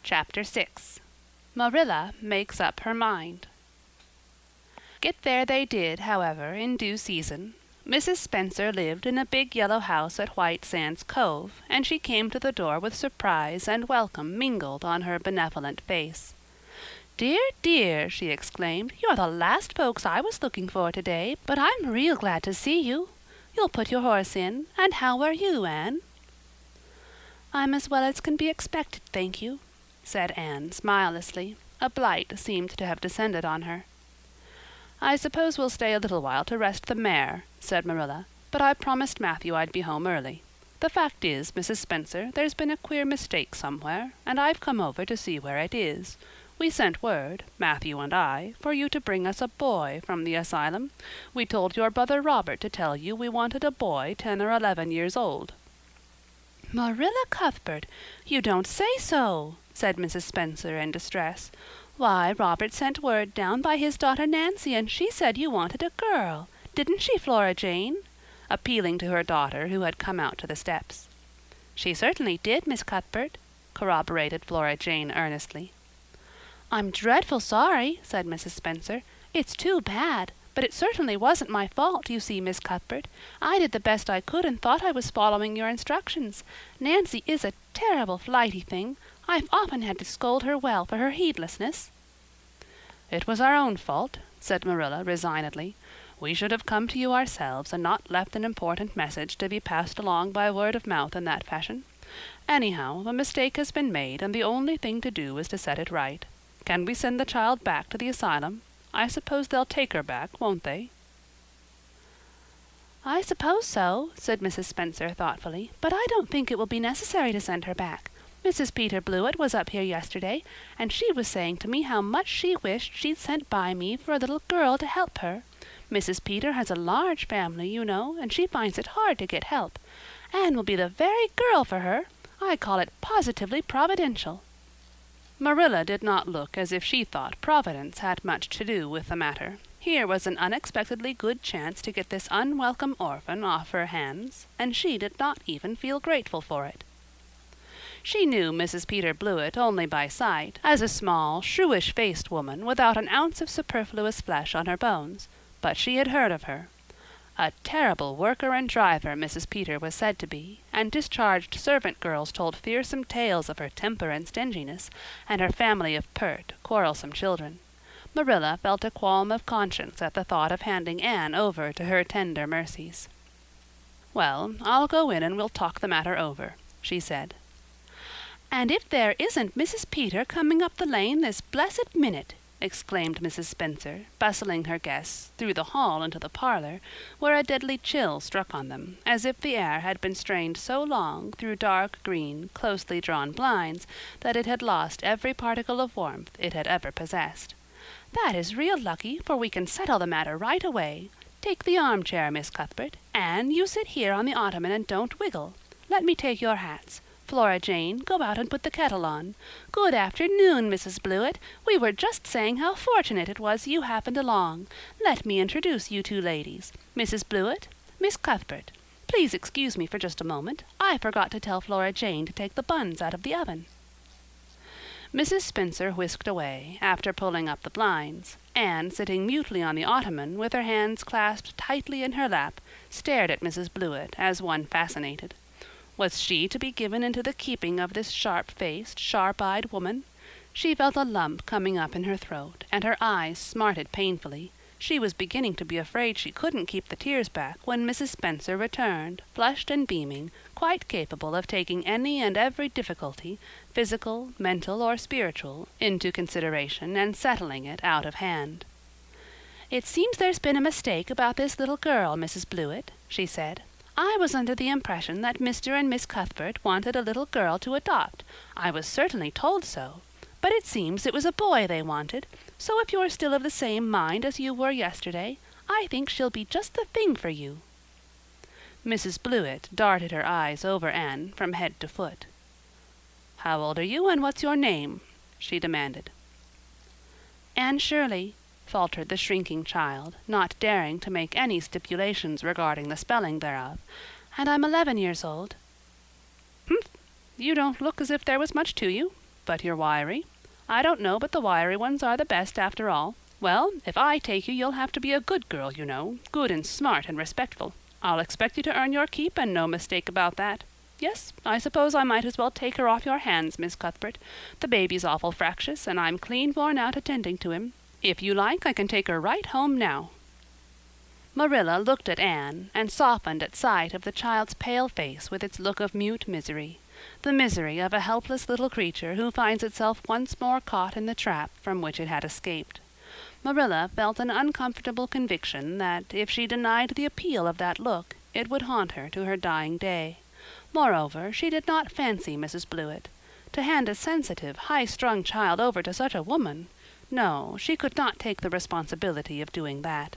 Chapter 6 Marilla Makes Up Her Mind. Get there they did, however, in due season. Mrs. Spencer lived in a big yellow house at White Sands Cove, and she came to the door with surprise and welcome mingled on her benevolent face. "Dear, dear," she exclaimed, "you're the last folks I was looking for today, but I'm real glad to see you. You'll put your horse in, and how are you, Anne?" "I'm as well as can be expected, thank you," said Anne smilelessly. A blight seemed to have descended on her. "I suppose we'll stay a little while to rest the mare," said Marilla, "but I promised Matthew I'd be home early. The fact is, Mrs. Spencer, there's been a queer mistake somewhere, and I've come over to see where it is. We sent word, Matthew and I, for you to bring us a boy from the asylum. We told your brother Robert to tell you we wanted a boy 10 or 11 years old." "Marilla Cuthbert, you don't say so," said Mrs. Spencer in distress. "Why, Robert sent word down by his daughter Nancy, and she said you wanted a girl. Didn't she, Flora Jane?" appealing to her daughter, who had come out to the steps. "She certainly did, Miss Cuthbert," corroborated Flora Jane earnestly. "I'm dreadful sorry," said Mrs. Spencer. "It's too bad. But it certainly wasn't my fault, you see, Miss Cuthbert. I did the best I could and thought I was following your instructions. Nancy is a terrible flighty thing. I've often had to scold her well for her heedlessness." "It was our own fault," said Marilla resignedly. "We should have come to you ourselves and not left an important message to be passed along by word of mouth in that fashion. Anyhow, the mistake has been made, and the only thing to do is to set it right. Can we send the child back to the asylum? I suppose they'll take her back, won't they?" "I suppose so," said Mrs. Spencer thoughtfully, "but I don't think it will be necessary to send her back. Mrs. Peter Blewett was up here yesterday, and she was saying to me how much she wished she'd sent by me for a little girl to help her. Mrs. Peter has a large family, you know, and she finds it hard to get help. Anne will be the very girl for her. I call it positively providential." Marilla did not look as if she thought Providence had much to do with the matter. Here was an unexpectedly good chance to get this unwelcome orphan off her hands, and she did not even feel grateful for it. She knew Mrs. Peter Blewett only by sight, as a small, shrewish-faced woman without an ounce of superfluous flesh on her bones, but she had heard of her. A terrible worker and driver Mrs. Peter was said to be, and discharged servant girls told fearsome tales of her temper and stinginess, and her family of pert, quarrelsome children. Marilla felt a qualm of conscience at the thought of handing Anne over to her tender mercies. "Well, I'll go in and we'll talk the matter over," she said. "And if there isn't Mrs. Peter coming up the lane this blessed minute!" exclaimed Mrs. Spencer, bustling her guests through the hall into the parlor, where a deadly chill struck on them, as if the air had been strained so long through dark green, closely drawn blinds that it had lost every particle of warmth it had ever possessed. "That is real lucky, for we can settle the matter right away. Take the armchair, Miss Cuthbert. Anne, you sit here on the ottoman and don't wiggle. Let me take your hats. Flora Jane, go out and put the kettle on. Good afternoon, Mrs. Blewett. We were just saying how fortunate it was you happened along. Let me introduce you two ladies. Mrs. Blewett, Miss Cuthbert. Please excuse me for just a moment. I forgot to tell Flora Jane to take the buns out of the oven." Mrs. Spencer whisked away, after pulling up the blinds. Anne, sitting mutely on the ottoman, with her hands clasped tightly in her lap, stared at Mrs. Blewett as one fascinated. Was she to be given into the keeping of this sharp-faced, sharp-eyed woman? She felt a lump coming up in her throat, and her eyes smarted painfully. She was beginning to be afraid she couldn't keep the tears back when Mrs. Spencer returned, flushed and beaming, quite capable of taking any and every difficulty, physical, mental, or spiritual, into consideration and settling it out of hand. "It seems there's been a mistake about this little girl, Mrs. Blewett," she said. "I was under the impression that Mr. and Miss Cuthbert wanted a little girl to adopt. I was certainly told so. But it seems it was a boy they wanted, so if you're still of the same mind as you were yesterday, I think she'll be just the thing for you." Mrs. Blewett darted her eyes over Anne from head to foot. "How old are you, and what's your name?" she demanded. "Anne Shirley," faltered the shrinking child, not daring to make any stipulations regarding the spelling thereof, "and I'm 11 years old." "Humph! You don't look as if there was much to you. but you're wiry. I don't know but the wiry ones are the best after all. Well, if I take you, you'll have to be a good girl, you know, good and smart and respectful. I'll expect you to earn your keep, and no mistake about that. Yes, I suppose I might as well take her off your hands, Miss Cuthbert. The baby's awful fractious, and I'm clean worn out attending to him. If you like, I can take her right home now." Marilla looked at Anne, and softened at sight of the child's pale face with its look of mute misery, the misery of a helpless little creature who finds itself once more caught in the trap from which it had escaped. Marilla felt an uncomfortable conviction that, if she denied the appeal of that look, it would haunt her to her dying day. Moreover, she did not fancy Mrs. Blewett. To hand a sensitive, high-strung child over to such a woman! No, she could not take the responsibility of doing that.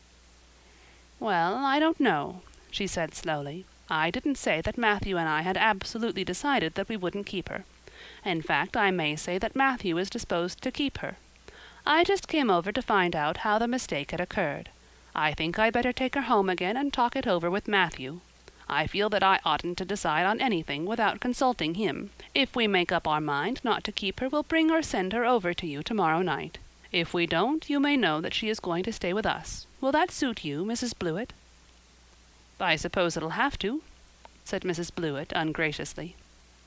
"Well, I don't know," she said slowly. "I didn't say that Matthew and I had absolutely decided that we wouldn't keep her. In fact, I may say that Matthew is disposed to keep her. I just came over to find out how the mistake had occurred. I think I'd better take her home again and talk it over with Matthew. I feel that I oughtn't to decide on anything without consulting him. If we make up our mind not to keep her, we'll bring or send her over to you tomorrow night. If we don't, you may know that she is going to stay with us. Will that suit you, Mrs. Blewett?" "I suppose it'll have to," said Mrs. Blewett ungraciously.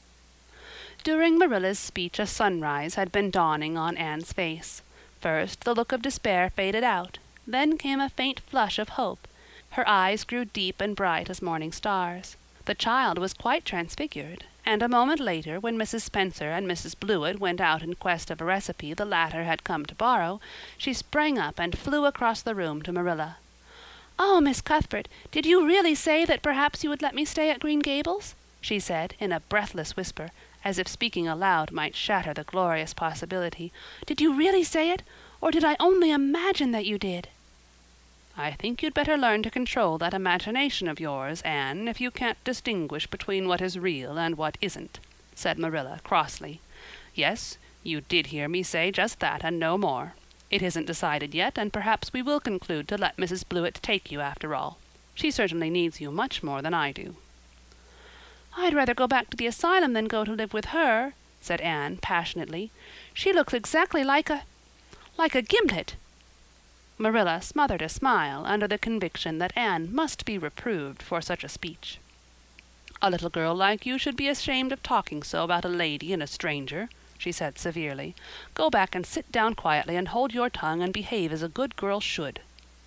During Marilla's speech a sunrise had been dawning on Anne's face. First the look of despair faded out, then came a faint flush of hope. Her eyes grew deep and bright as morning stars. The child was quite transfigured, and a moment later, when Mrs. Spencer and Mrs. Blewett went out in quest of a recipe the latter had come to borrow, she sprang up and flew across the room to Marilla. "Oh, Miss Cuthbert, did you really say that perhaps you would let me stay at Green Gables?" she said, in a breathless whisper, as if speaking aloud might shatter the glorious possibility. "Did you really say it, or did I only imagine that you did?" "I think you'd better learn to control that imagination of yours, Anne, if you can't distinguish between what is real and what isn't," said Marilla crossly. "Yes, you did hear me say just that and no more. It isn't decided yet, and perhaps we will conclude to let Mrs. Blewett take you after all. She certainly needs you much more than I do." "I'd rather go back to the asylum than go to live with her," said Anne passionately. "She looks exactly like a gimlet." Marilla smothered a smile under the conviction that Anne must be reproved for such a speech. "A little girl like you should be ashamed of talking so about a lady and a stranger," she said severely. "Go back and sit down quietly and hold your tongue and behave as a good girl should."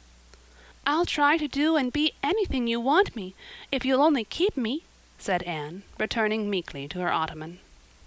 "I'll try to do and be anything you want me, if you'll only keep me," said Anne, returning meekly to her ottoman.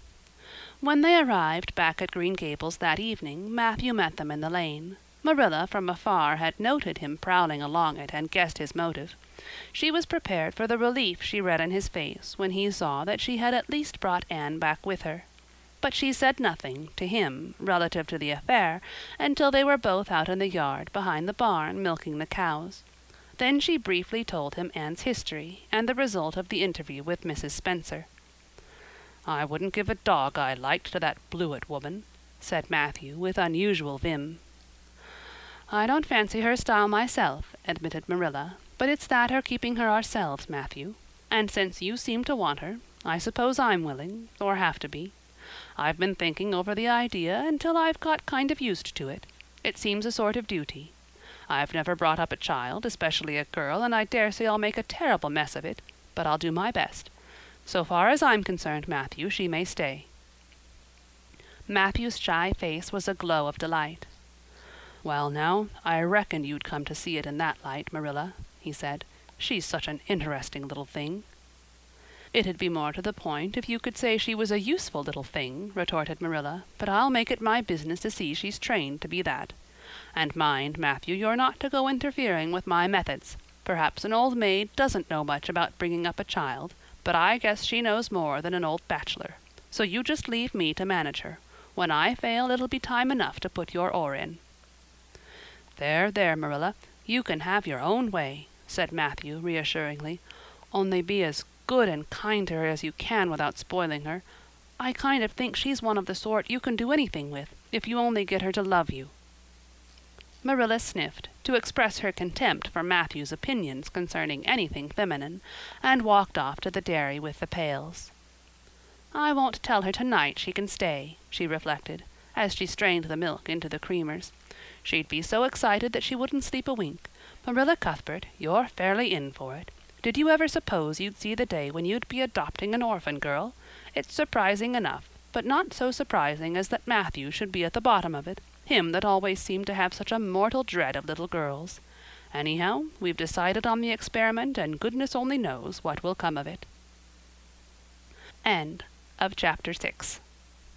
When they arrived back at Green Gables that evening, Matthew met them in the lane. Marilla from afar had noted him prowling along it and guessed his motive. She was prepared for the relief she read in his face when he saw that she had at least brought Anne back with her. But she said nothing, to him, relative to the affair, until they were both out in the yard behind the barn milking the cows. Then she briefly told him Anne's history and the result of the interview with Mrs. Spencer. "I wouldn't give a dog I liked to that Blewett woman," said Matthew with unusual vim. "I don't fancy her style myself," admitted Marilla, "but it's that or keeping her ourselves, Matthew. And since you seem to want her, I suppose I'm willing, or have to be. I've been thinking over the idea until I've got kind of used to it. It seems a sort of duty. I've never brought up a child, especially a girl, and I dare say I'll make a terrible mess of it, but I'll do my best. So far as I'm concerned, Matthew, she may stay." Matthew's shy face was a glow of delight. "Well now, I reckoned you'd come to see it in that light, Marilla," he said. "She's such an interesting little thing." "It'd be more to the point if you could say she was a useful little thing," retorted Marilla, "but I'll make it my business to see she's trained to be that. And mind, Matthew, you're not to go interfering with my methods. Perhaps an old maid doesn't know much about bringing up a child, but I guess she knows more than an old bachelor. So you just leave me to manage her. When I fail, it'll be time enough to put your oar in." "There, there, Marilla, you can have your own way," said Matthew reassuringly. "Only be as good and kind to her as you can without spoiling her. I kind of think she's one of the sort you can do anything with, if you only get her to love you." Marilla sniffed, to express her contempt for Matthew's opinions concerning anything feminine, and walked off to the dairy with the pails. I won't tell her tonight she can stay, she reflected, as she strained the milk into the creamers. She'd be so excited that she wouldn't sleep a wink. Marilla Cuthbert, you're fairly in for it. Did you ever suppose you'd see the day when you'd be adopting an orphan girl? It's surprising enough, but not so surprising as that Matthew should be at the bottom of it, him that always seemed to have such a mortal dread of little girls. Anyhow, we've decided on the experiment, and goodness only knows what will come of it. End of chapter 6.